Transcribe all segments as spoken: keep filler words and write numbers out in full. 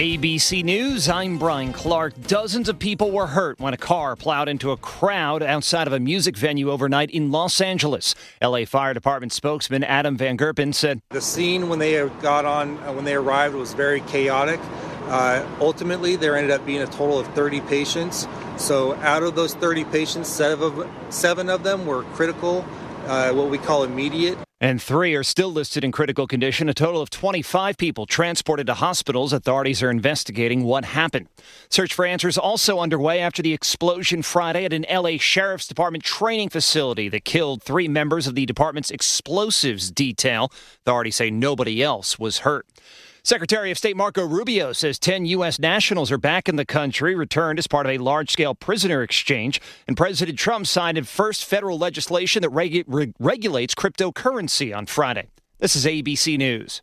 A B C News, I'm Brian Clark. Dozens of people were hurt when a car plowed into a crowd outside of a music venue overnight in Los Angeles. L A Fire Department spokesman Adam Van Gerpen said, The scene when they got on, uh, when they arrived was very chaotic. Uh, ultimately, there ended up being a total of thirty patients. So out of those thirty patients, seven of, seven of them were critical, uh, what we call immediate. And three are still listed in critical condition. A total of twenty-five people transported to hospitals. Authorities are investigating what happened. Search for answers also underway after the explosion Friday at an L A Sheriff's Department training facility that killed three members of the department's explosives detail. Authorities say nobody else was hurt. Secretary of State Marco Rubio says ten U S nationals are back in the country, returned as part of a large-scale prisoner exchange. And President Trump signed the first federal legislation that regu- re- regulates cryptocurrency on Friday. This is A B C News.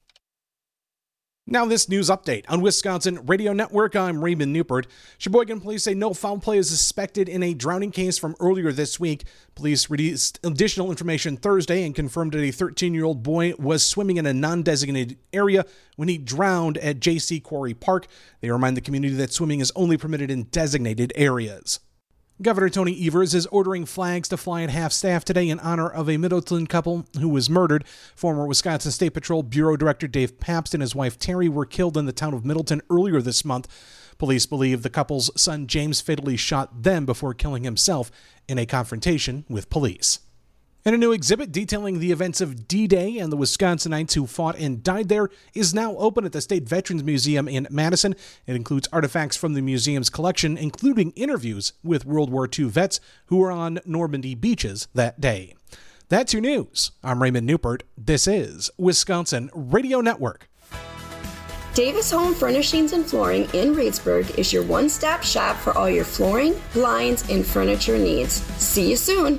Now this news update on Wisconsin Radio Network. I'm Raymond Newport. Sheboygan police say no foul play is suspected in a drowning case from earlier this week. Police released additional information Thursday and confirmed that a thirteen-year-old boy was swimming in a non-designated area when he drowned at J C Quarry Park. They remind the community that swimming is only permitted in designated areas. Governor Tony Evers is ordering flags to fly at half-staff today in honor of a Middleton couple who was murdered. Former Wisconsin State Patrol Bureau Director Dave Pabst and his wife Terry were killed in the town of Middleton earlier this month. Police believe the couple's son James fatally shot them before killing himself in a confrontation with police. And a new exhibit detailing the events of D-Day and the Wisconsinites who fought and died there is now open at the State Veterans Museum in Madison. It includes artifacts from the museum's collection, including interviews with World War Two vets who were on Normandy beaches that day. That's your news. I'm Raymond Newport. This is Wisconsin Radio Network. Davis Home Furnishings and Flooring in Reedsburg is your one-stop shop for all your flooring, blinds, and furniture needs. See you soon.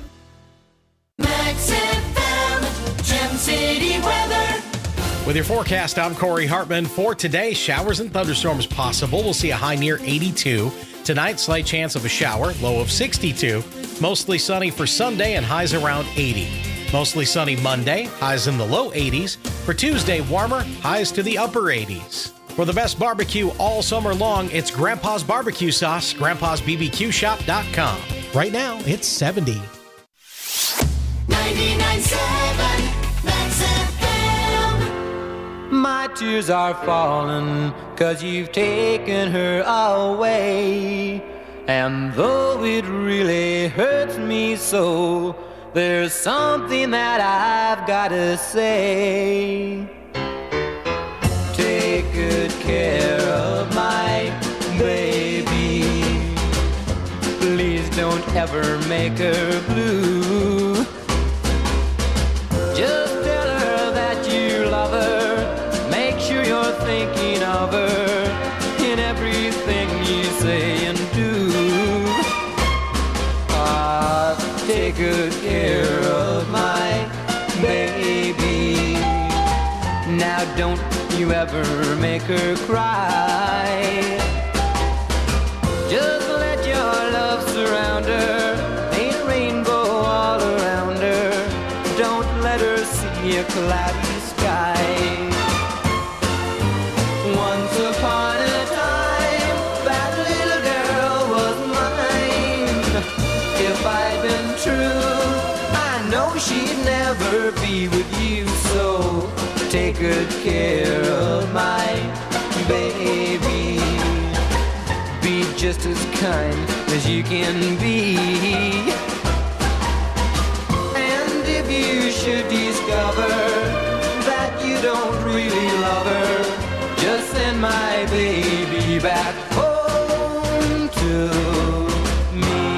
Max F M, Gem City weather. With your forecast, I'm Corey Hartman. For today, showers and thunderstorms possible. We'll see a high near eighty-two. Tonight, slight chance of a shower, low of sixty-two. Mostly sunny for Sunday and highs around eighty. Mostly sunny Monday, highs in the low eighties. For Tuesday, warmer, highs to the upper eighties. For the best barbecue all summer long, it's Grandpa's Barbecue Sauce, grandpas b b q shop dot com. Right now, it's seventy. ninety-nine point seven Max F M. My tears are falling 'cause you've taken her away. And though it really hurts me so, there's something that I've gotta say. Take good care of my baby. Please don't ever make her blue. Just tell her that you love her. Make sure you're thinking of her in everything you say and do. Ah, take good care of my baby. Now don't you ever make her cry. Just let your love surround her. Paint rainbow all around her. Don't let her see a cloudy sky. Once upon a time, that little girl was mine. If I'd been true, I know she'd never be with you. So take good care of my baby. Be just as kind as you can be. You should discover that you don't really love her. Just send my baby back home to me.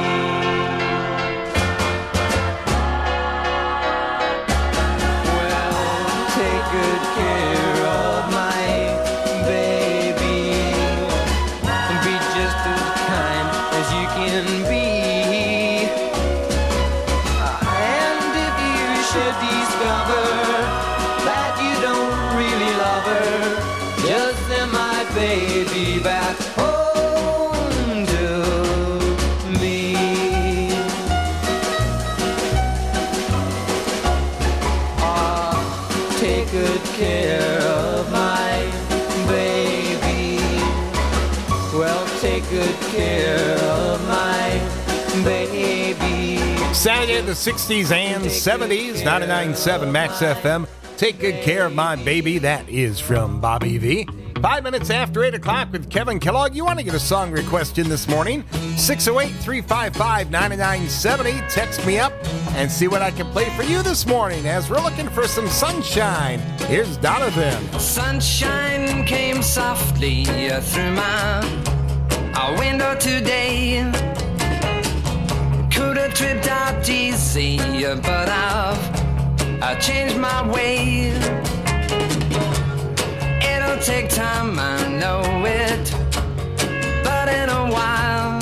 Well, take good care of my baby. Be just as kind as you can be. Discover that you don't really love her. Just send my baby back home to me. Ah, take good care of my baby. take care of my baby. Saturday in the sixties and seventies, ninety-nine point seven Max F M. Take good care of my baby. That is from Bobby V. Five minutes after eight o'clock with Kevin Kellogg. You want to get a song request in this morning? six oh eight, three five five, nine nine seven oh. Text me up and see what I can play for you this morning as we're looking for some sunshine. Here's Donovan. Sunshine came softly through my uh, window today. Could have tripped out easy, but I've I changed my way. It'll take time, I know it, but in a while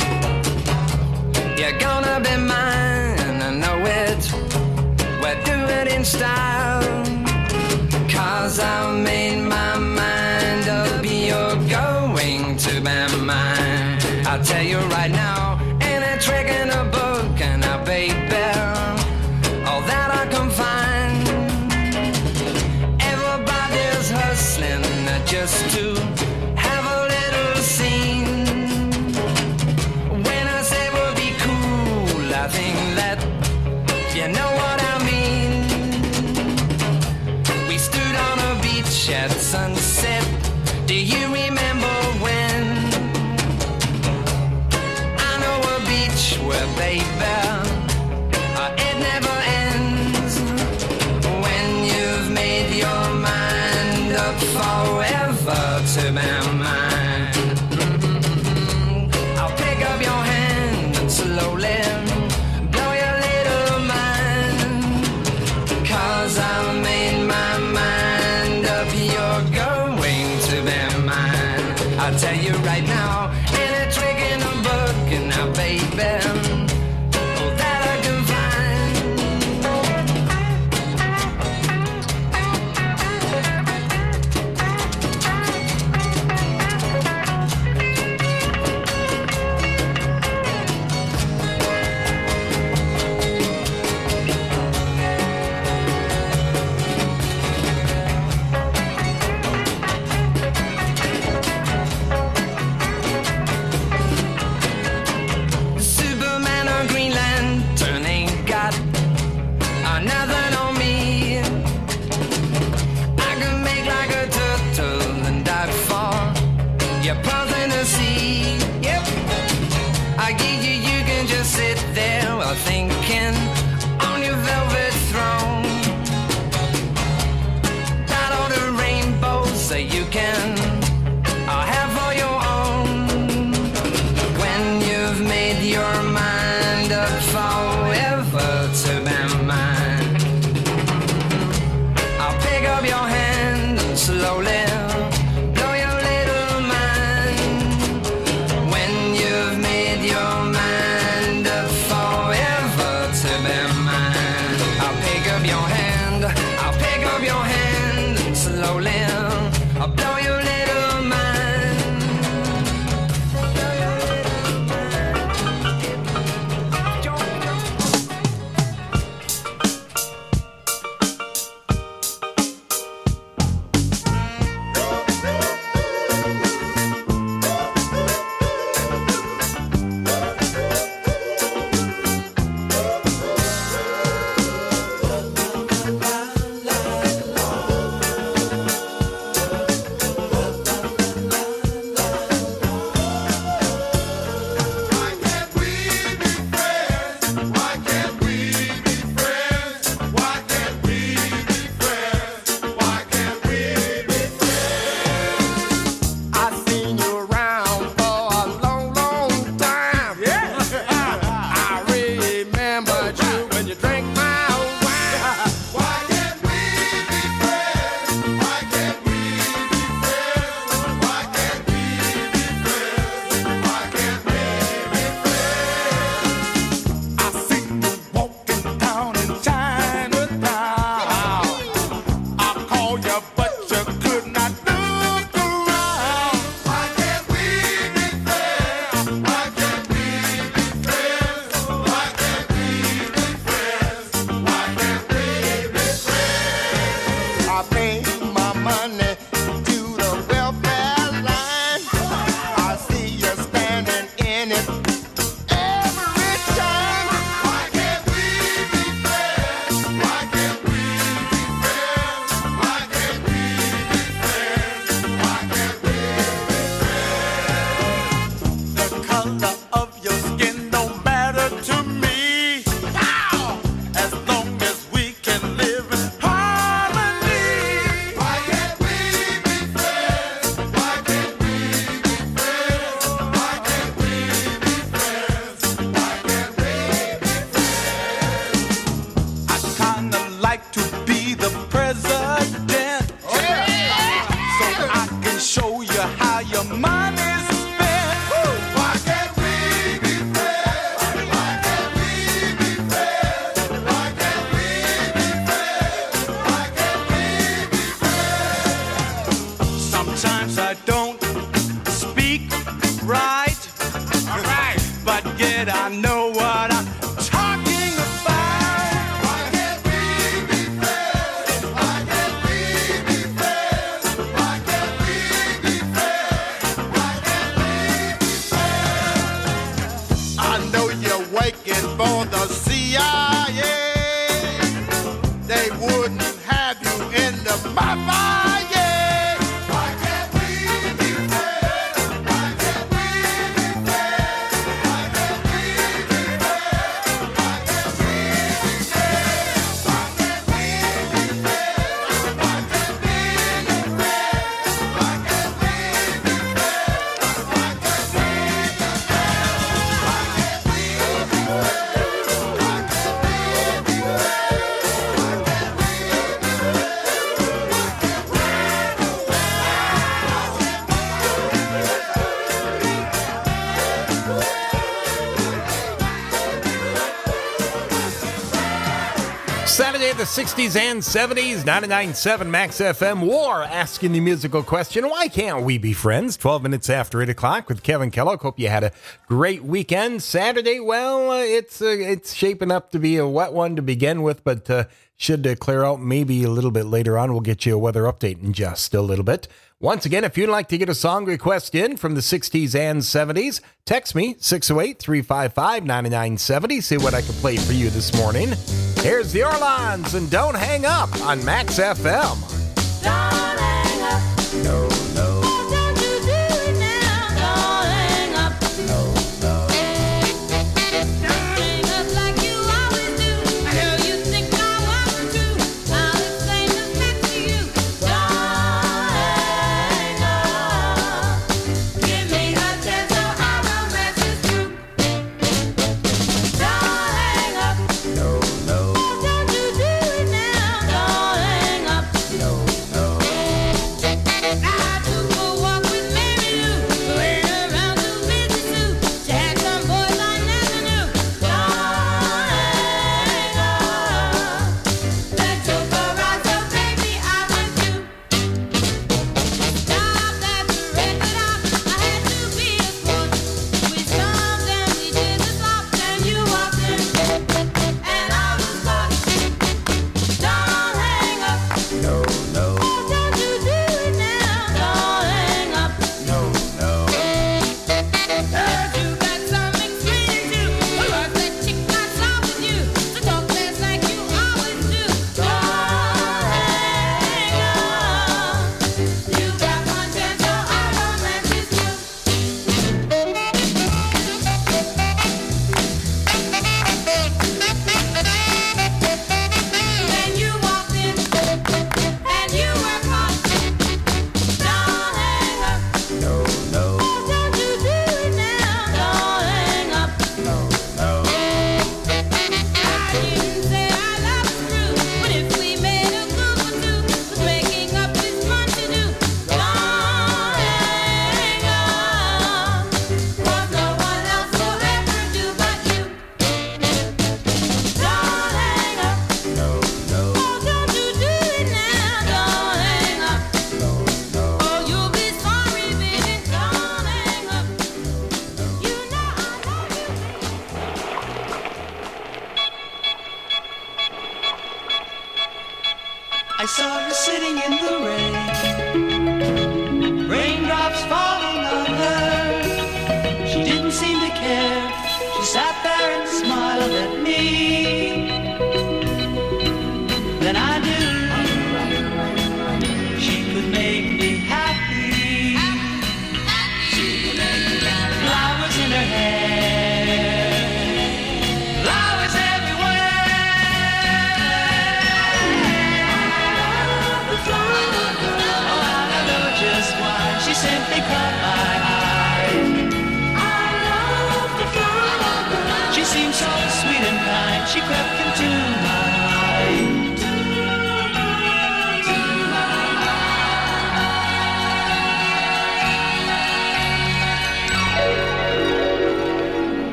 you're gonna be mine, I know it. We'll do it in style, 'cause I've made my mind up. You're going to be mine. I'll tell you right now, ain't a trick in a book, and I baby, all that I can find. Everybody's hustling just to have a little scene. When I say we'll be cool, I think that you know what I mean. We stood on a beach at sunset. Do you remember when? I know a beach where, baby, uh, it never ends. When you've made your mind up forever to be mine. Mm-hmm. I'll pick up your hand and slowly blow your little mind. 'Cause I've made my mind up. You're going to be mine. I'll tell you right now, ain't a trick in a book, and now, baby, all that I can Superman or Green Lantern ain't got uh, nothing on me. I can make like a turtle and dive for your pearls in the sea. Yep, I give you, you can just sit there while thinking on your velvet throne. Got all the rainbows that you can uh, have for your own. When you've made your mind up forever to be mine, I'll pick up your hand and slowly blow your little mind. When you've made your mind up forever to be mine, I'll pick up your hand, I'll pick up your hand and slowly I'll blow your little mind. your money spent. Why can't we be friends? Why can't we be friends? Why can't we be friends? Why can't we be friends? Sometimes I don't speak right. All right. But yet I know what I'm talking about. Why can't we be friends? Why can't we be friends? Why can't we be friends? Why can't we be friends? I know you're waiting for the C I A. They wouldn't have you in the mafia. Why can't we be friends? Why can't we be friends? Why can't we be friends? Why can't we be friends? Why can't we be friends? Why can't we be friends? Why can't we be friends? Why can't we Saturday, the sixties and seventies, ninety-nine point seven Max F M. War asking the musical question, why can't we be friends? twelve minutes after eight o'clock with Kevin Kellogg. Hope you had a great weekend. Saturday, well, uh, it's uh, it's shaping up to be a wet one to begin with, but uh, should uh, clear out maybe a little bit later on. We'll get you a weather update in just a little bit. Once again, if you'd like to get a song request in from the sixties and seventies, text me, six oh eight, three five five, nine nine seven oh. See what I can play for you this morning. Here's the Orleans and Don't Hang Up on Max F M. Don't hang up. No, no. Don't you do it now. Don't hang up. No, no. Don't hang up like you always do. Girl, you think I wasn't true. I'll explain the fact to you. Don't hang up. Give me a chance so our romance is true. Don't hang up. No, no. Don't you do it now. Don't hang up. No, no.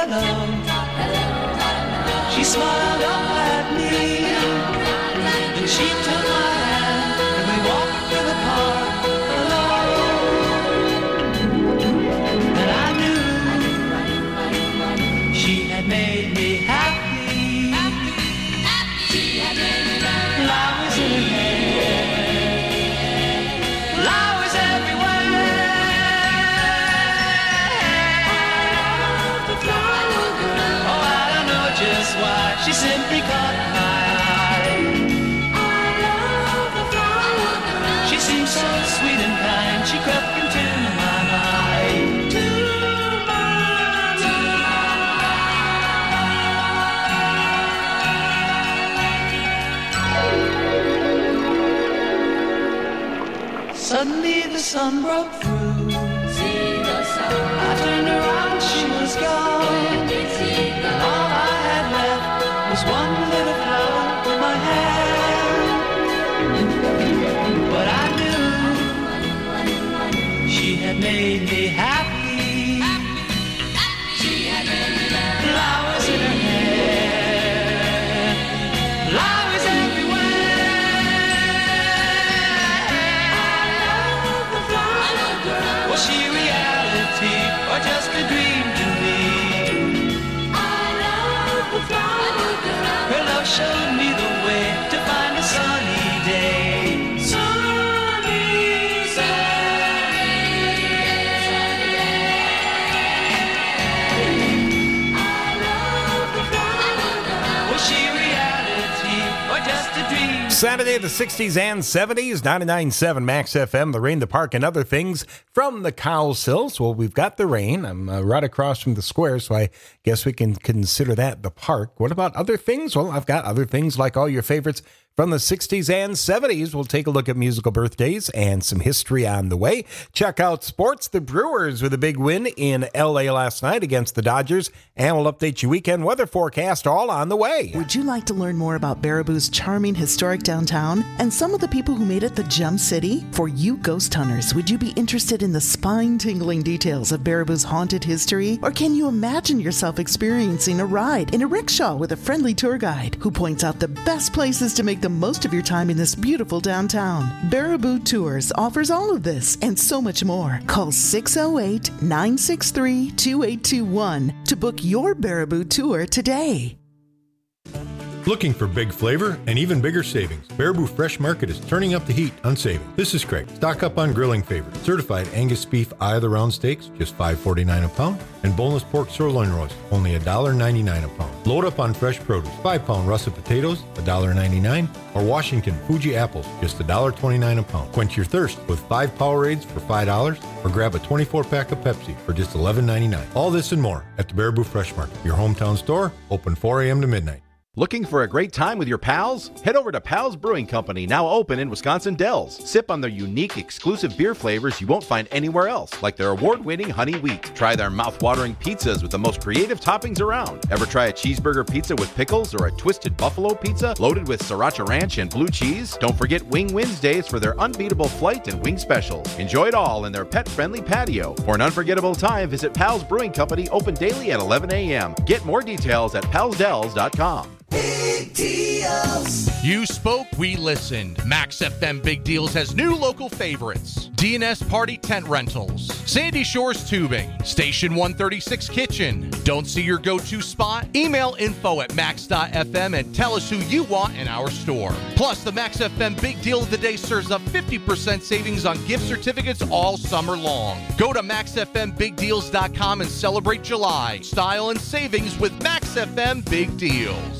hello. She smiled up at me, and she took my hand, and we walked through the park alone. And I knew she had made me happy. Flowers in her hair, flowers everywhere. Oh, I don't know just why, she simply caught my eye. She seemed so sweet and kind, she crept into my mind. Suddenly the sun broke through. I turned around, she was gone. And all I had left was one little flower in my hand. But I knew she had made me happy. Flowers in her hair, flowers everywhere. Was she reality or just a dream to me? Her love showed me the way to find a sunny day. Sunny, sunny. Was she reality or just a dream? Saturday of the sixties and seventies, ninety-nine point seven Max F M, the rain, the park, and other things from the Cowsills. Well, we've got the rain. I'm uh, right across from the square, so I guess we can consider that the park. What about other things? Well, I've got other things like all your favorites from the sixties and seventies. We'll take a look at musical birthdays and some history on the way. Check out sports. The Brewers with a big win in L A last night against the Dodgers. And we'll update your weekend weather forecast all on the way. Would you like to learn more about Baraboo's charming historic downtown and some of the people who made it the Gem City? For you ghost hunters, would you be interested in the spine-tingling details of Baraboo's haunted history? Or can you imagine yourself experiencing a ride in a rickshaw with a friendly tour guide who points out the best places to make the most of your time in this beautiful downtown? Baraboo Tours offers all of this and so much more. Call six oh eight, nine six three, two eight two one to book your Baraboo tour today. Looking for big flavor and even bigger savings? Baraboo Fresh Market is turning up the heat on saving. This is Craig. Stock up on grilling favorites. Certified Angus beef eye of the round steaks, just five forty-nine a pound, and boneless pork sirloin roast, only one ninety-nine a pound. Load up on fresh produce. five pound russet potatoes, one ninety-nine, or Washington Fuji apples, just one twenty-nine a pound. Quench your thirst with five Powerades for five dollars, or grab a twenty-four pack of Pepsi for just eleven ninety-nine. All this and more at the Baraboo Fresh Market, your hometown store, open four a.m. to midnight. Looking for a great time with your pals? Head over to Pals Brewing Company, now open in Wisconsin Dells. Sip on their unique, exclusive beer flavors you won't find anywhere else, like their award-winning Honey Wheat. Try their mouth-watering pizzas with the most creative toppings around. Ever try a cheeseburger pizza with pickles or a twisted buffalo pizza loaded with sriracha ranch and blue cheese? Don't forget Wing Wednesdays for their unbeatable flight and wing specials. Enjoy it all in their pet-friendly patio. For an unforgettable time, visit Pals Brewing Company, open daily at eleven a.m. Get more details at pals dells dot com. Big deals. You spoke, we listened. Max F M Big Deals has new local favorites. D and S Party Tent Rentals, Sandy Shores Tubing, Station one thirty-six Kitchen. Don't see your go-to spot? Email info at max dot f m and tell us who you want in our store. Plus, the Max F M Big Deal of the Day serves up fifty percent savings on gift certificates all summer long. Go to max f m big deals dot com and celebrate July, style, and savings with Max F M Big Deals.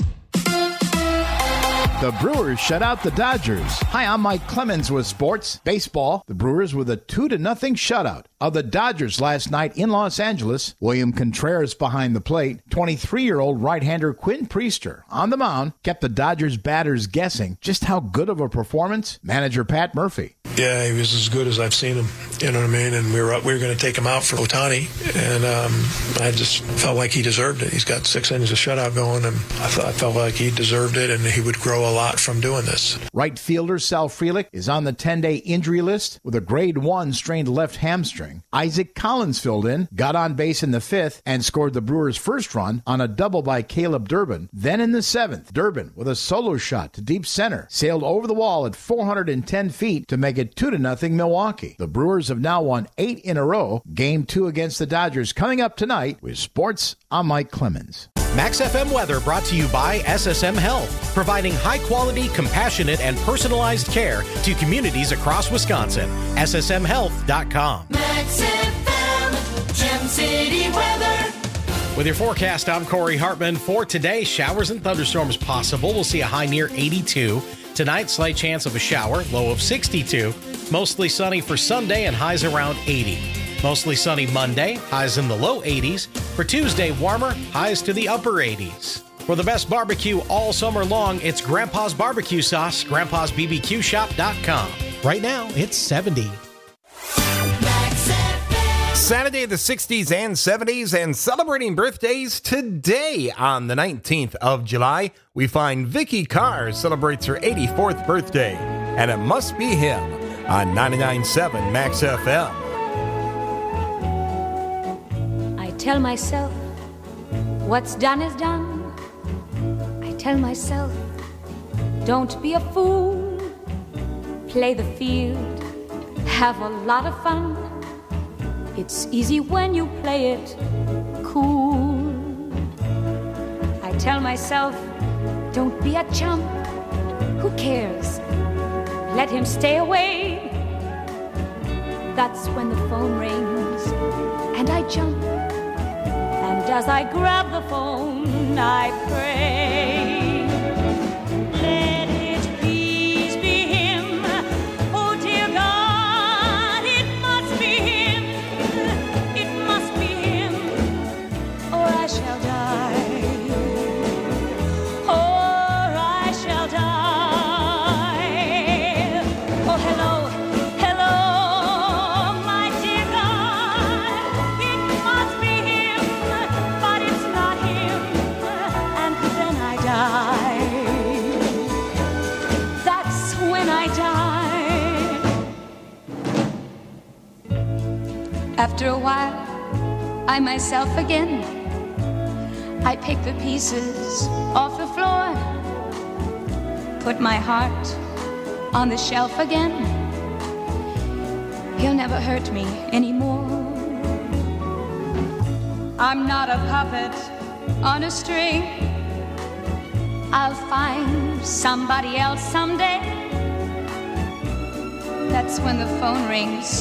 The Brewers shut out the Dodgers. Hi, I'm Mike Clemens with sports. Baseball, the Brewers with a two to nothing shutout of the Dodgers last night in Los Angeles. William Contreras behind the plate. twenty-three-year-old right-hander Quinn Priester on the mound kept the Dodgers batters guessing just how good of a performance manager Pat Murphy. Yeah, he was as good as I've seen him. You know what I mean? And we were up, we were going to take him out for Ohtani, and um, I just felt like he deserved it. He's got six innings of shutout going, and I, th- I felt like he deserved it, and he would grow a lot from doing this. Right fielder Sal Frelick is on the ten-day injury list with a grade one strained left hamstring. Isaac Collins filled in, got on base in the fifth, and scored the Brewers' first run on a double by Caleb Durbin. Then in the seventh, Durbin, with a solo shot to deep center, sailed over the wall at four hundred ten feet to make it two to nothing Milwaukee. The Brewers have now won eight in a row. Game two against the Dodgers coming up tonight. With sports, I'm Mike Clemens. Max F M weather brought to you by S S M Health, providing high-quality, compassionate, and personalized care to communities across Wisconsin. S S M health dot com. Max F M, Gem City weather. With your forecast, I'm Corey Hartman. For today, showers and thunderstorms possible. We'll see a high near eighty-two. Tonight, slight chance of a shower, low of sixty-two. Mostly sunny for Sunday and highs around eighty. Mostly sunny Monday, highs in the low eighties. For Tuesday, warmer, highs to the upper eighties. For the best barbecue all summer long, it's Grandpa's Barbecue Sauce, grandpas b b q shop dot com. Right now, it's seventy. Saturday, the sixties and seventies, and celebrating birthdays today on the nineteenth of July, we find Vicky Carr celebrates her eighty-fourth birthday, and it must be him on ninety-nine point seven Max F M. I tell myself, what's done is done. I tell myself, don't be a fool. Play the field, have a lot of fun. It's easy when you play it cool. I tell myself, don't be a chump. Who cares? Let him stay away. That's when the phone rings and I jump. And as I grab the phone, I pray. Let it please be him. Oh dear God, it must be him. It must be him, or I shall die. Or I shall die. Oh, hello, hello, my dear God. It must be him, but it's not him. And then I die. That's when I die. After a while, I myself again. I pick the pieces off the floor, put my heart on the shelf again. He'll never hurt me anymore. I'm not a puppet on a string. I'll find somebody else someday. That's when the phone rings.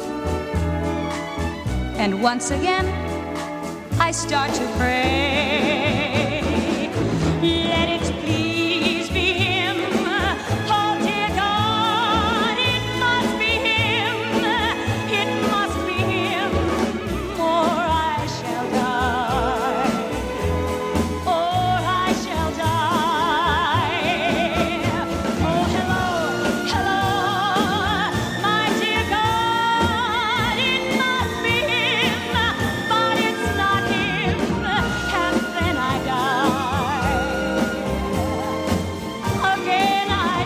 And once again, I start to pray. Let it please be him. Oh dear God, it must be him. It must be him, or I shall die. Or I shall die. Oh hello, hello, my dear God, it must be him, but it's not him. And then I die. Again I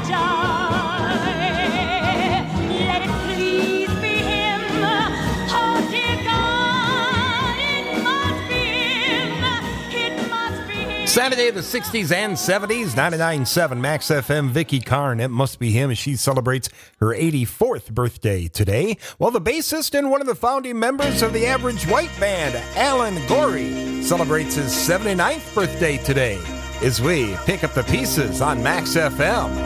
die. Let it please be him. Oh dear God, it must be him. It must be him. Saturday, the sixties and seventies, ninety-nine point seven Max F M. Vicky Carr, it must be him as she celebrates her eighty-fourth birthday today. While the bassist and one of the founding members of the Average White Band, Alan Gorey, celebrates his seventy-ninth birthday today. As we pick up the pieces on Max F M.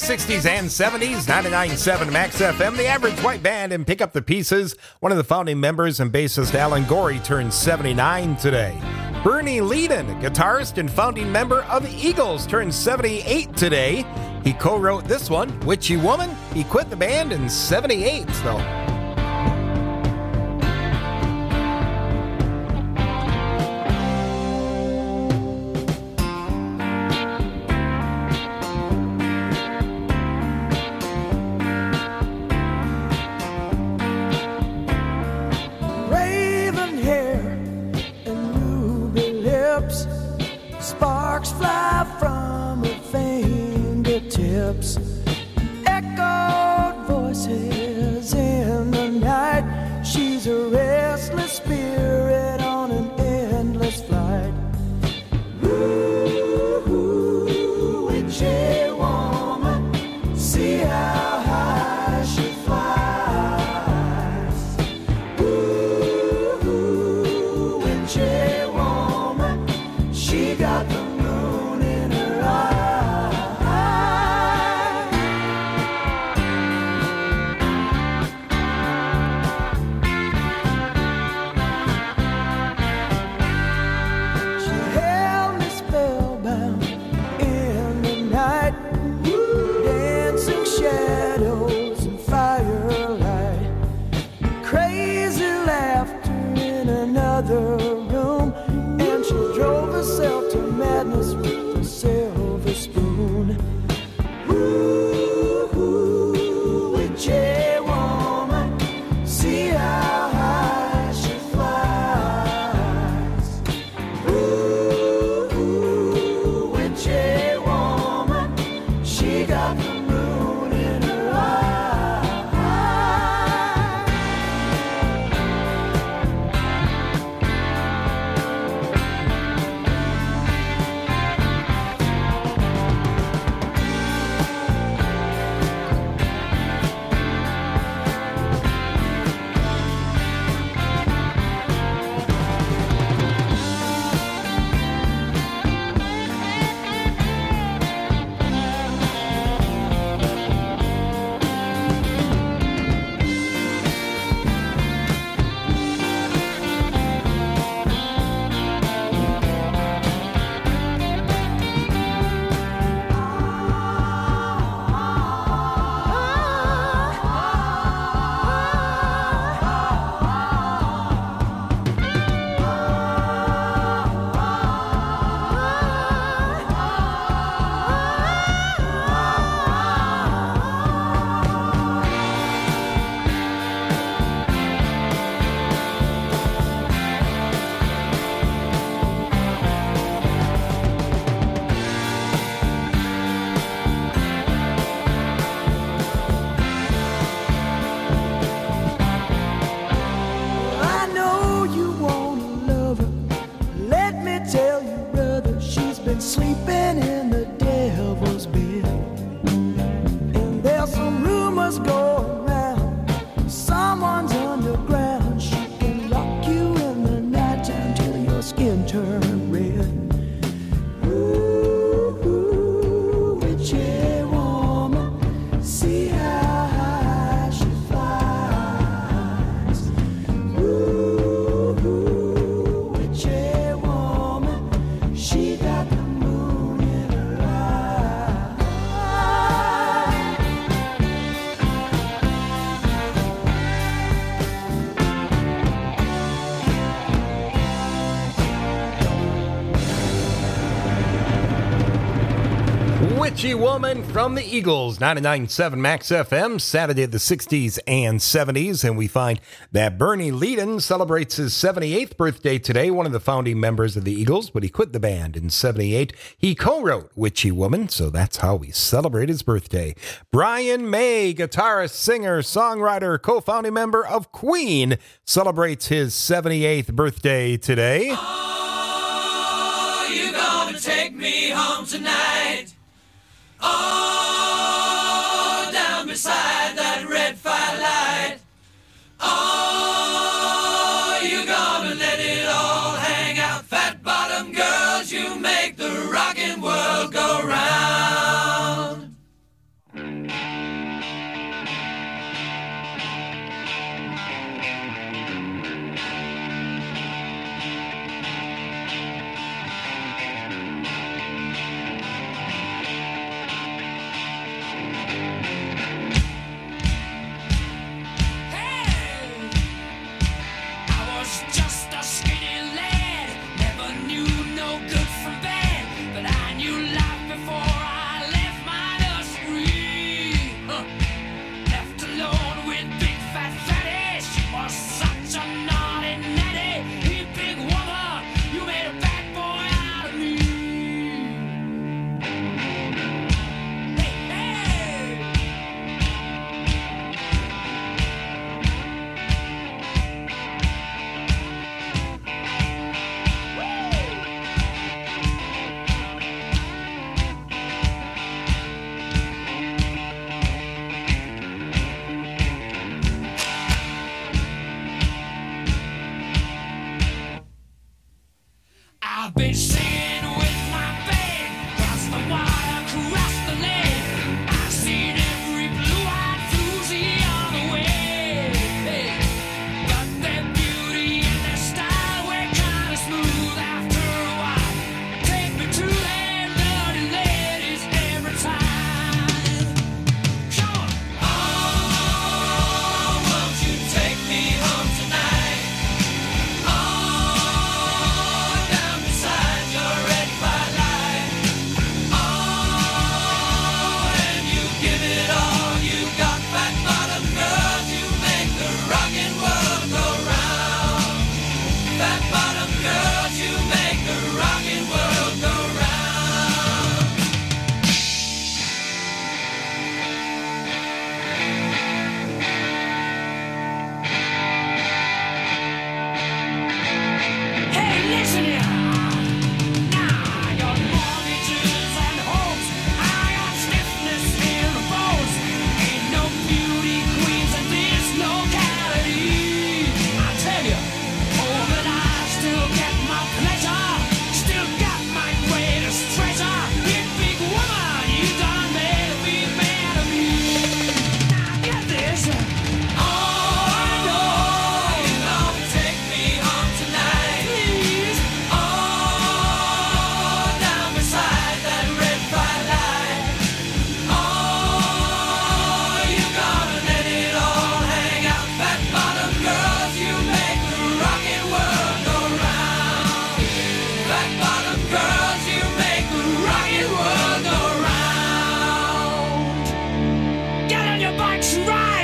sixties and seventies, ninety-nine point seven Max F M, the Average White Band, and Pick Up the Pieces. One of the founding members and bassist Alan Gorey turns seventy-nine today. Bernie Leadon, guitarist and founding member of the Eagles, turns seventy-eight today. He co-wrote this one, Witchy Woman. He quit the band in seventy-eight, though. Raven hair and ruby lips, sparks fly from her fingertips, echoed voices in the night. She's a restless spirit on an endless flight. Ooh, witchy woman, see how high she flies. Ooh, witchy woman, she got the moon in her eye. She held me spellbound in the night, dancing shadows and firelight, crazy laughter in another room, and she drove herself to madness with a silver spoon. Ooh, witchy woman, see how high she flies. Ooh, witchy woman, she got the moon in her eye. I know you want a lover. Let me tell you, brother, she's been sleeping in the devil's bed. And there's some rumors going around. Someone's underground. She can lock you in the nighttime till your skin turns red. Ooh, witchy woman, see how high she flies. Ooh, witchy woman, she got the moon in her eye. Witchy Woman from the Eagles, ninety-nine point seven Max F M, Saturday of the sixties and seventies. And we find that Bernie Leadon celebrates his seventy-eighth birthday today, one of the founding members of the Eagles, but he quit the band in seventy-eight. He co-wrote Witchy Woman, so that's how we celebrate his birthday. Brian May, guitarist, singer, songwriter, co-founding member of Queen, celebrates his seventy-eighth birthday today. Oh, you gonna take me home tonight? Oh, down beside that red firelight. Oh, you gonna let it all hang out. Fat bottom girls, you make the rockin' world go round. That's right.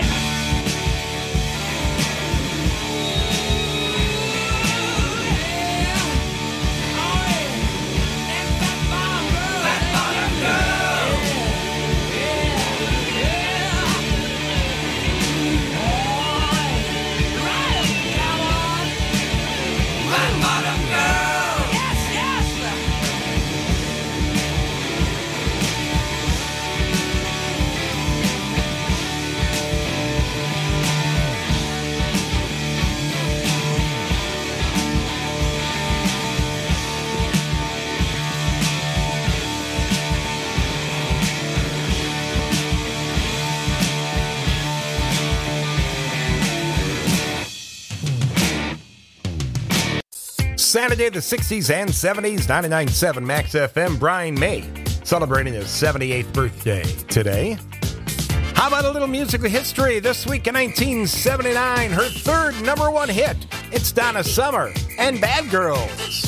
Saturday, the sixties and seventies, ninety-nine point seven Max F M. Brian May celebrating his seventy-eighth birthday today. How about a little musical history? This week in nineteen seventy-nine, her third number one hit. It's Donna Summer and Bad Girls.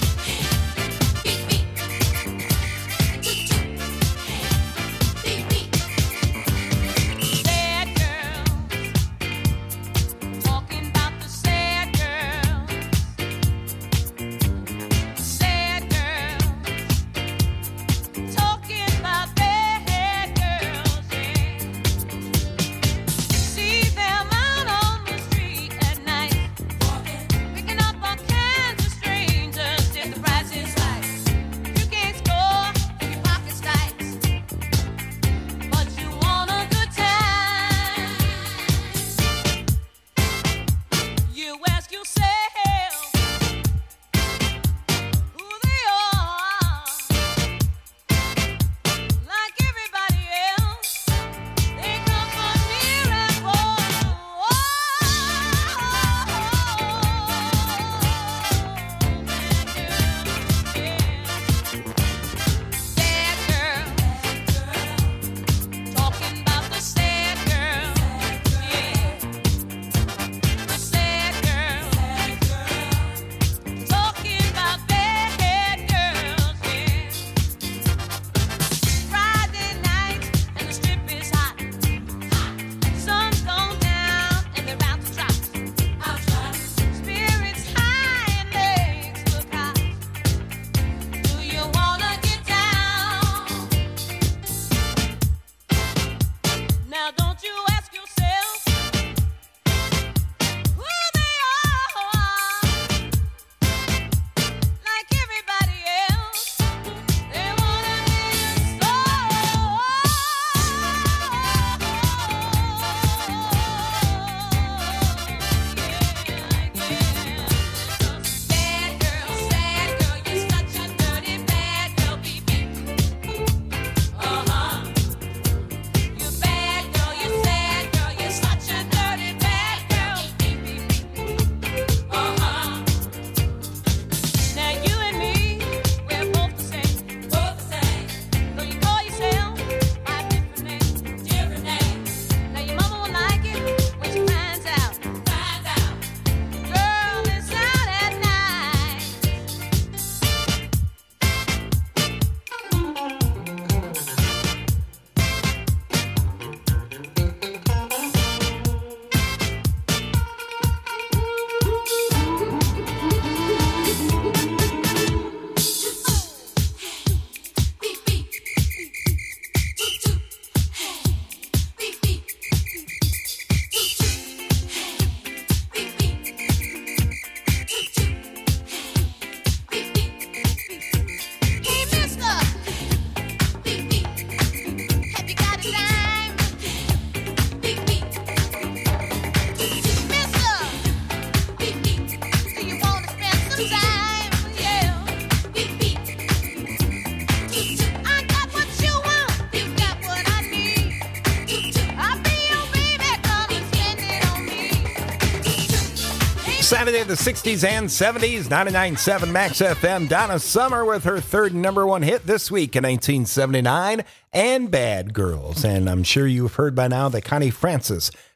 Saturday, the sixties and seventies, ninety-nine point seven Max F M. Donna Summer with her third number one hit this week in nineteen seventy-nine, and Bad Girls. And I'm sure you've heard by now that Connie Francis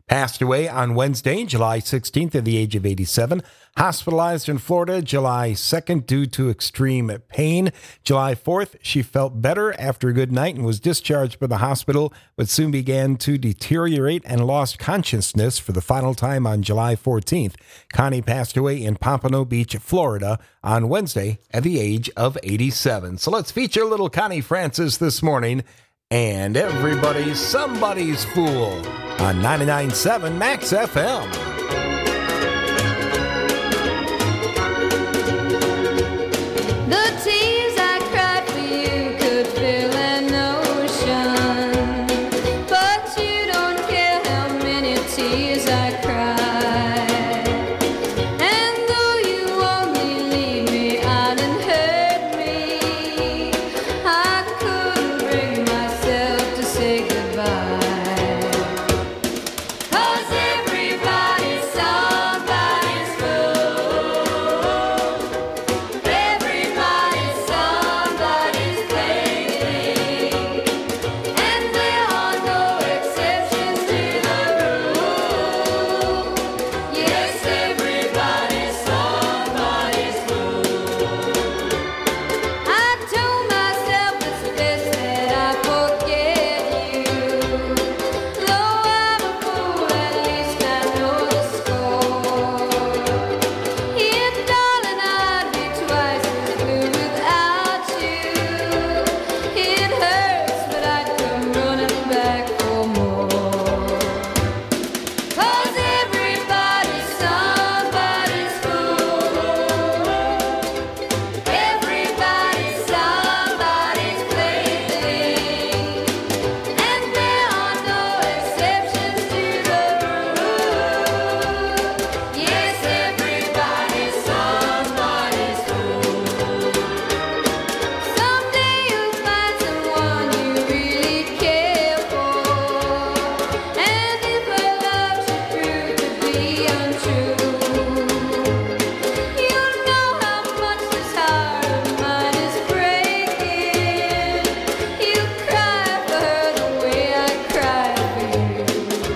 Passed away on Wednesday, July sixteenth, at the age of eighty-seven. Hospitalized in Florida July second due to extreme pain. July fourth, she felt better after a good night and was discharged by the hospital, but soon began to deteriorate and lost consciousness for the final time on July fourteenth. Connie passed away in Pompano Beach, Florida on Wednesday at the age of eighty-seven. So let's feature little Connie Francis this morning and Everybody's Somebody's Fool on ninety-nine point seven Max F M. The tears I cried for you could fill an ocean, but you don't care how many tears I cried. And though you only leave me out and hurt me, I couldn't bring myself to say goodbye. 'Cause everybody's somebody's fool. Everybody's somebody's plaything, and there are no exceptions to the rule. Yes, everybody's somebody's fool. I told myself it's best that I forget you. Though I'm a fool, at least I know the score. Yeah, darling, I'd be twice as blue without you. It hurts, but I'd come running back for more. 'Cause everybody's somebody's fool. Everybody's somebody's plaything, and there are no exceptions to the rule. Yes, everybody's somebody's fool. Someday you'll find someone you really care for, and if her love should prove to be untrue, you'll know how much this heart of mine is breaking. You'll cry for her the way I cried for you.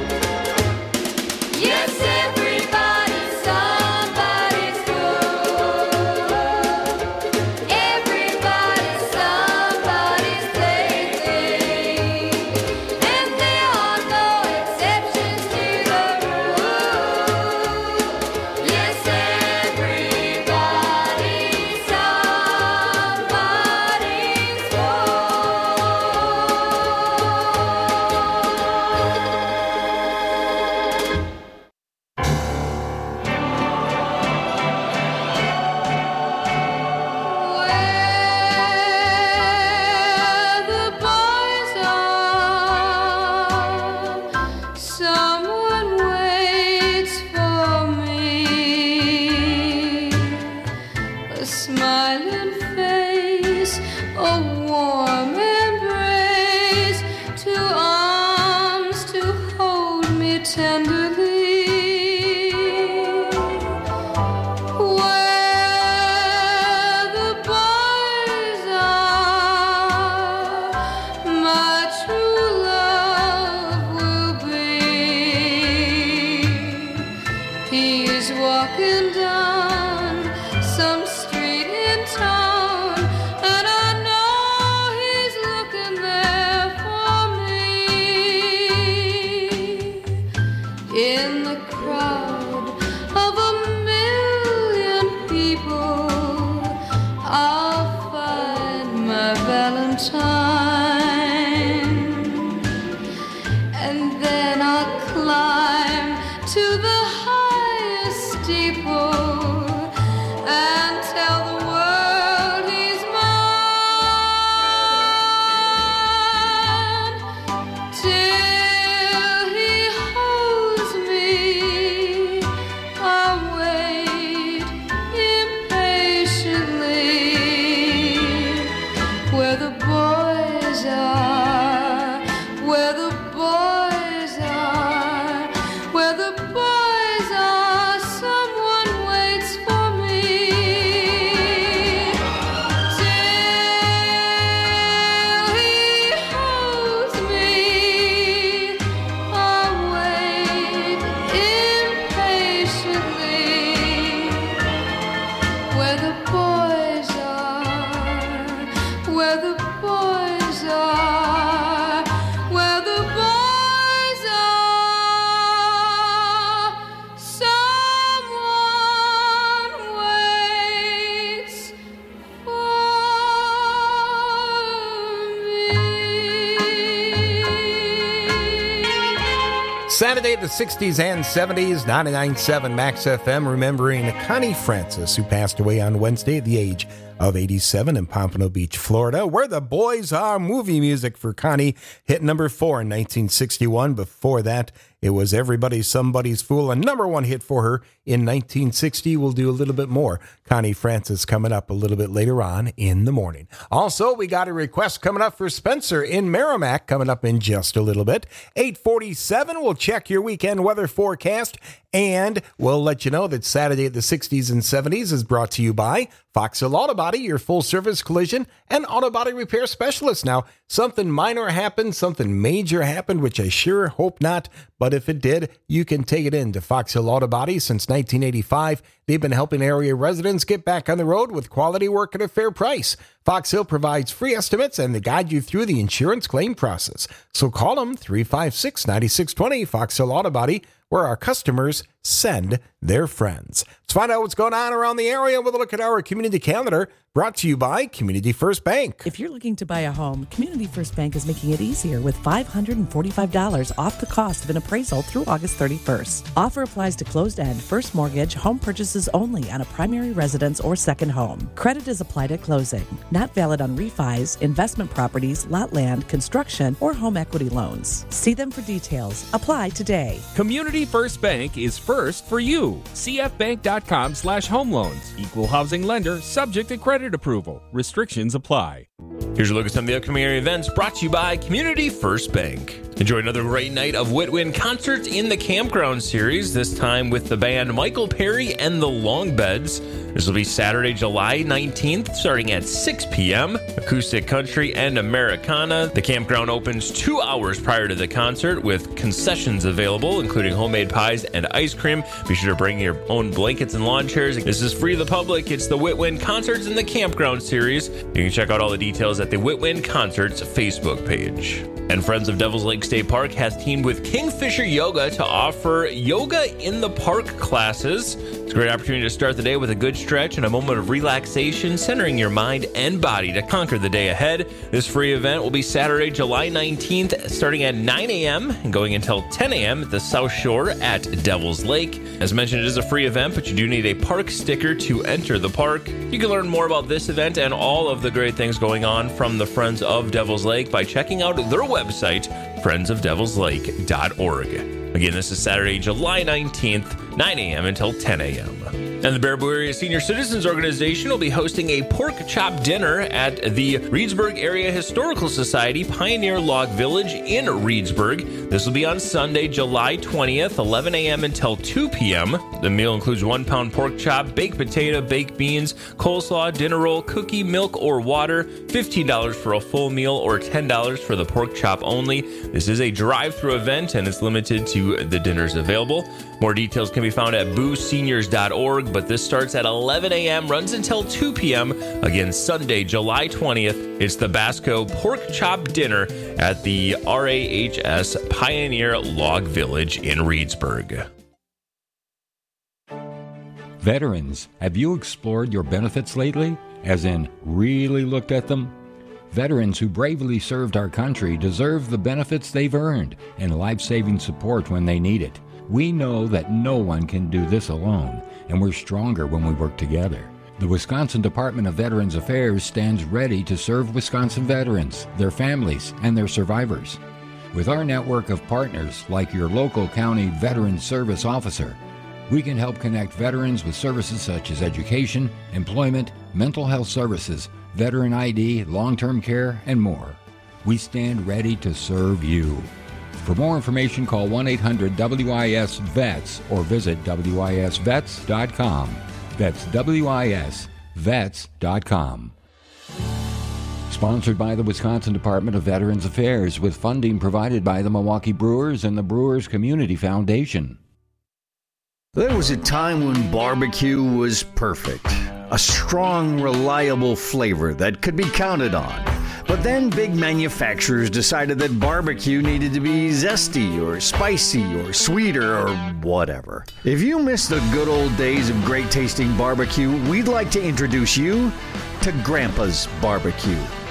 Yes, everybody's somebody's fool. Everybody's somebody's plaything, and there are no exceptions to the rule. Yes, everybody's somebody's Where the boys are, someone waits for me. A smiling face, a warm embrace, two arms to hold me tenderly. Where the boys are, my true love will be. He is walking down some street in town, and I know he's looking there for me. In Saturday, the sixties and seventies, ninety-nine point seven Max F M, remembering Connie Francis, who passed away on Wednesday at the age of eighty-seven in Pompano Beach, Florida. Where the Boys Are movie music for Connie hit number four in nineteen sixty-one. Before that, it was Everybody's Somebody's Fool, a number one hit for her in nineteen sixty. We'll do a little bit more Connie Francis coming up a little bit later on in the morning. Also, we got a request coming up for Spencer in Merrimack coming up in just a little bit. eight forty-seven, we'll check your weekend weather forecast, and we'll let you know that Saturday at the sixties and seventies is brought to you by Fox Hill Auto Body, your full-service collision and auto body repair specialist. Now, something minor happened, something major happened, which I sure hope not, but if it did, you can take it in to Fox Hill Auto Body. Since nineteen eighty-five, they've been helping area residents get back on the road with quality work at a fair price. Fox Hill provides free estimates and they guide you through the insurance claim process. So call them three five six, nine six two zero, Fox Hill Auto Body, where our customers send their friends. Let's find out what's going on around the area with a look at our community calendar, brought to you by Community First Bank. If you're looking to buy a home, Community First Bank is making it easier with five hundred forty-five dollars off the cost of an appraisal through August thirty-first. Offer applies to closed-end, first mortgage, home purchases only on a primary residence or second home. Credit is applied at closing. Not valid on refis, investment properties, lot land, construction, or home equity loans. See them for details. Apply today. Community First Bank is first for you. C F bank dot com slash home loans. Equal housing lender, subject to credit approval. Restrictions apply. Here's a look at some of the upcoming area events brought to you by Community First Bank. Enjoy another great night of Whitwin Concerts in the Campground Series, this time with the band Michael Perry and the Longbeds. This will be Saturday, July nineteenth, starting at six p.m. Acoustic country and Americana. The campground opens two hours prior to the concert with concessions available, including homemade pies and ice cream. Be sure to bring your own blankets and lawn chairs. This is free to the public. It's the Whitwin Concerts in the Campground Series. You can check out all the details at the Whitwin Concerts Facebook page. And Friends of Devil's Lake State Park has teamed with Kingfisher Yoga to offer Yoga in the Park classes. It's a great opportunity to start the day with a good stretch and a moment of relaxation, centering your mind and body to conquer the day ahead. This free event will be Saturday, July nineteenth, starting at nine a.m. and going until ten a.m. at the South Shore at Devil's Lake. As mentioned, it is a free event, but you do need a park sticker to enter the park. You can learn more about this event and all of the great things going on from the Friends of Devil's Lake by checking out their website, friends of devils lake dot org. Again, this is Saturday, July nineteenth, nine a.m. until ten a.m. And the Baraboo Area Senior Citizens Organization will be hosting a pork chop dinner at the Reedsburg Area Historical Society Pioneer Log Village in Reedsburg. This will be on Sunday, July twentieth, eleven a.m. until two p.m. The meal includes one pound pork chop, baked potato, baked beans, coleslaw, dinner roll, cookie, milk, or water, fifteen dollars for a full meal or ten dollars for the pork chop only. This is a drive-through event and it's limited to the dinners available. More details can be found at boo seniors dot org, but this starts at eleven a.m., runs until two p.m. Again, Sunday, July twentieth, it's the Basco Pork Chop Dinner at the R A H S Pioneer Log Village in Reedsburg. Veterans, have you explored your benefits lately? As in, really looked at them? Veterans who bravely served our country deserve the benefits they've earned and life-saving support when they need it. We know that no one can do this alone, and we're stronger when we work together. The Wisconsin Department of Veterans Affairs stands ready to serve Wisconsin veterans, their families, and their survivors. With our network of partners, like your local county Veterans Service Officer, we can help connect veterans with services such as education, employment, mental health services, veteran I D, long-term care, and more. We stand ready to serve you. For more information, call one eight hundred W I S vets or visit W I S vets dot com. That's W I S vets dot com. Sponsored by the Wisconsin Department of Veterans Affairs with funding provided by the Milwaukee Brewers and the Brewers Community Foundation. There was a time when barbecue was perfect. A strong, reliable flavor that could be counted on. But then big manufacturers decided that barbecue needed to be zesty or spicy or sweeter or whatever. If you miss the good old days of great tasting barbecue, we'd like to introduce you to Grandpa's Barbecue.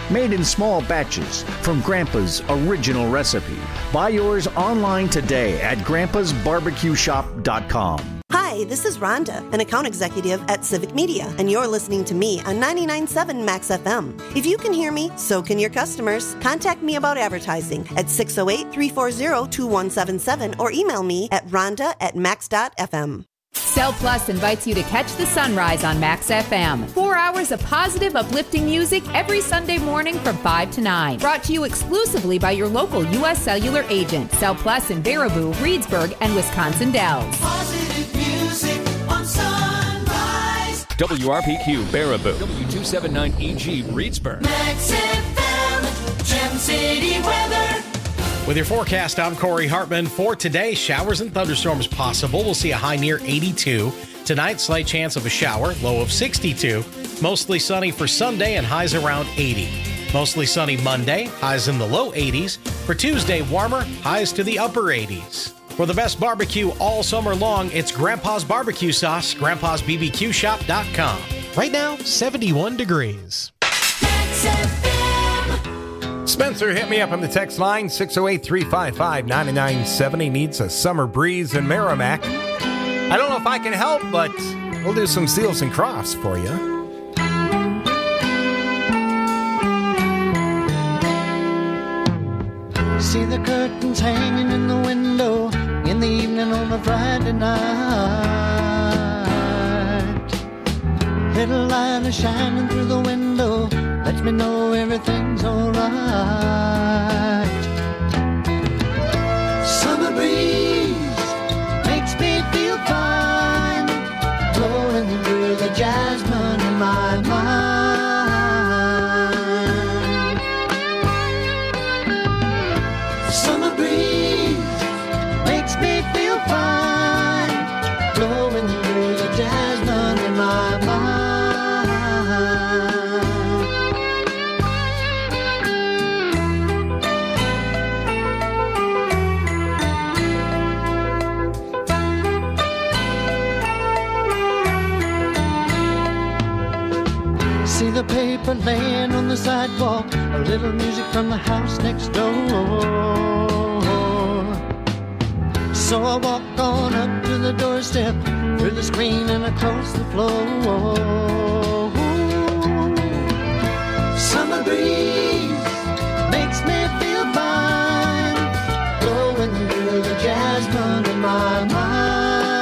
made in small batches from Grandpa's original recipe. Buy yours online today at grandpas barbecue shop dot com. Hi, this is Rhonda, an account executive at Civic Media, and you're listening to me on ninety-nine point seven Max F M. If you can hear me, so can your customers. Contact me about advertising at six oh eight, three four zero, two one seven seven or email me at rhonda at max dot f m. Cell Plus invites you to catch the sunrise on Max F M. Four hours of positive, uplifting music every Sunday morning from five to nine. Brought to you exclusively by your local U S Cellular agent. Cell Plus in Baraboo, Reedsburg, and Wisconsin Dells. Positive music on Sunrise. W R P Q Baraboo. W two seventy-nine E G Reedsburg. Max F M, Gem City weather. With your forecast, I'm Corey Hartman. For today, showers and thunderstorms possible. We'll see a high near eighty-two. Tonight, slight chance of a shower, low of sixty-two. Mostly sunny for Sunday and highs around eighty. Mostly sunny Monday, highs in the low eighties. For Tuesday, warmer, highs to the upper eighties. For the best barbecue all summer long, it's Grandpa's Barbecue Sauce, grandpas b b q shop dot com. Right now, seventy-one degrees. Spencer, hit me up on the text line, six oh eight, three five five, nine nine seven oh. Needs a summer breeze in Merrimack. I don't know if I can help, but we'll do some Seals and Crofts for you. See the curtains hanging in the window in the evening on a Friday night. Little light is shining through the window, lets me know everything's alright. Summer breeze makes me feel fine, blowing through the jasmine in my mind. Summer breeze makes me feel fine, blowing through the jasmine in my mind. See the paper laying on the sidewalk, a little music from the house next door. So I walk on up to the doorstep, through the screen and across the floor. Summer breeze makes me feel fine, blowing through the jasmine in my mind.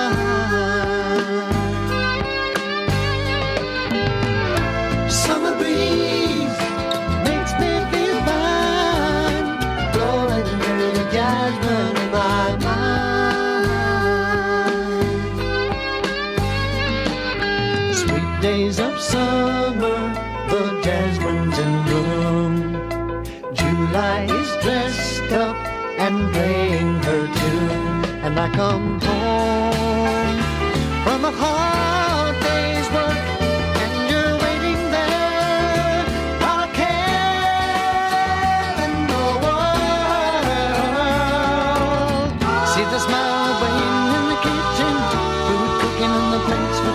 Summer breeze makes me feel fine, blowing through the jasmine in my mind. Sweet days of summer, the jasmine's in bloom. July is dressed up and playing her tune, and I come home from a hard day's work. The smile waiting in the kitchen, food cooking and the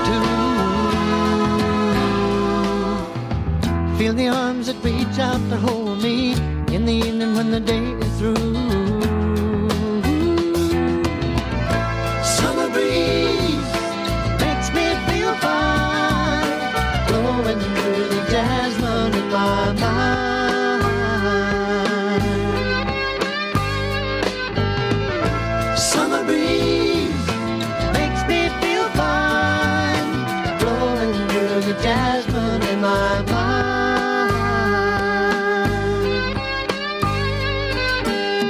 plates for two. Feel the arms that reach out to hold me in the evening when the day is through. Summer breeze makes me feel fine, blowing through the jasmine in my mind. Summer breeze makes me feel fine, blowing through the jasmine in my mind.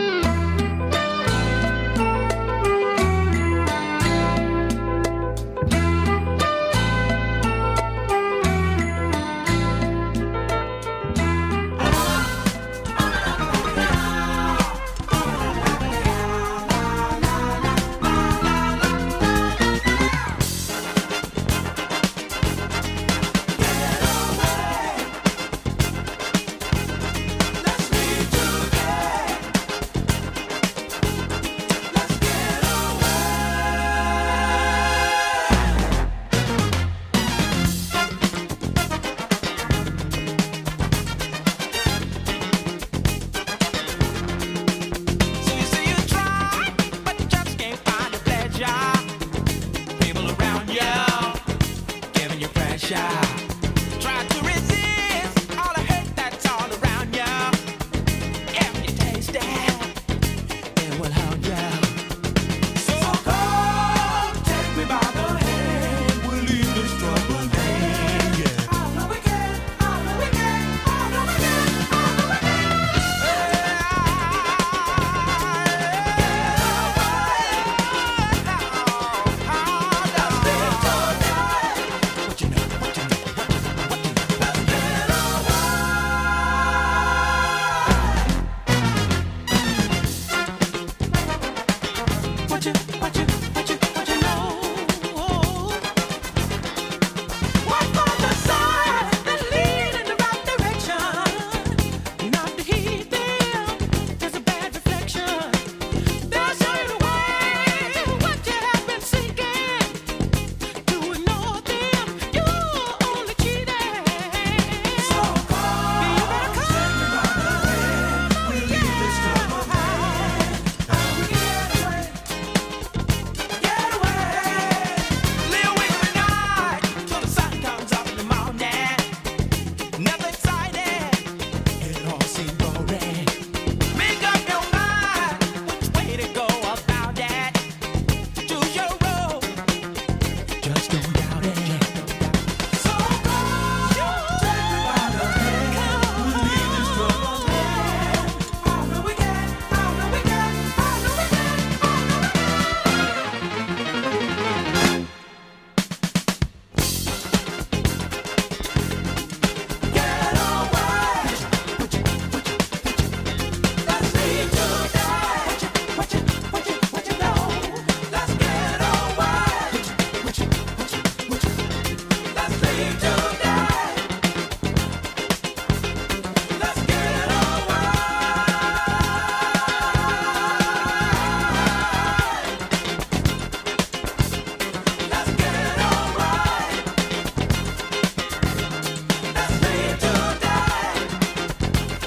child. Try to resist all the hurt that's all around ya. If you taste that, it will hold ya. So come, take me by the hand. We'll leave this trouble behind. Yeah. All the weekend, all the weekend, all the weekend, all the weekend. What you, what you, what you, what you know? Walk by the side that lead in the right direction. Not to heed them, there's a bad reflection. They'll show you the way, what you have been seeking. To ignore them, you're only cheating. So come, you better come. We'll leave this trouble behind. We get away. Get away. Live with the night till the sun comes up in the morning. Nothing exciting. It all seems boring. Make up your mind which way to go about that. Choose your road. Just don't doubt it. So come, take me by the hand. We'll leave this trouble behind. On the weekend, on the weekend, on the weekend, on the weekend. Get away. What you, what you, let's leave today. What you, what you, what you know? Let's get away. What you, what you, what you, let's leave today. Let's get away. Let's get away. Let's leave today.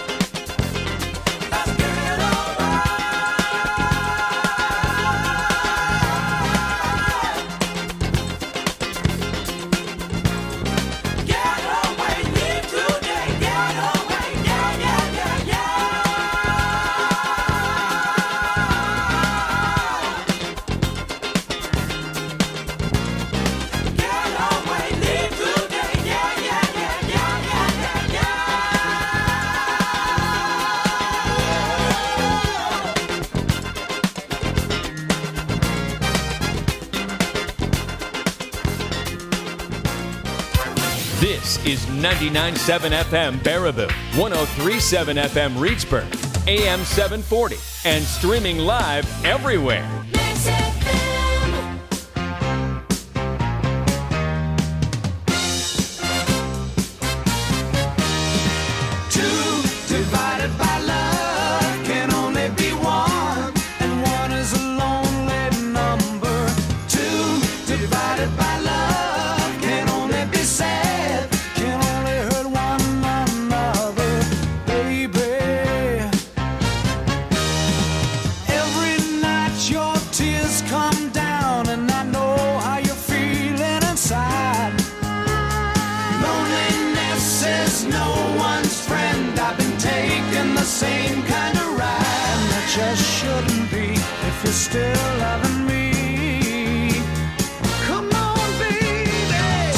Let's get away. Get away, leave today. Get away, yeah, yeah, yeah, yeah. Get away, leave today. Yeah, yeah, yeah, yeah, yeah, yeah, yeah. This is ninety-nine point seven F M Baraboo, one oh three point seven F M Reedsburg, A M seven forty, and streaming live everywhere. Mix it